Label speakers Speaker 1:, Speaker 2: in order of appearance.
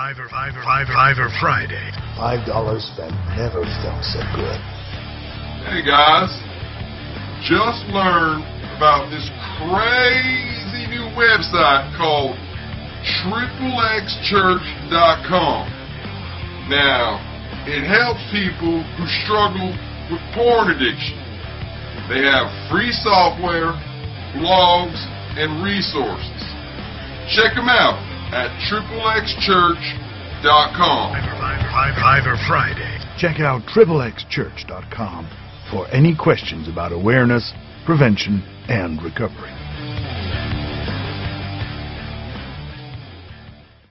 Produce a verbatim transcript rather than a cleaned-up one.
Speaker 1: Fiverr, Fiverr, Fiverr, Fiverr Friday.
Speaker 2: Five dollars spent never felt so good.
Speaker 3: Hey guys, just learned about this crazy new website called triple x church dot com. Now, it helps people who struggle with porn addiction. They have free software, blogs, and resources. Check them out at triple x church dot com.
Speaker 1: Fiverr, Fiverr, Fiverr, Fiverr Friday.
Speaker 2: Check out triple x church dot com for any questions about awareness, prevention, and recovery.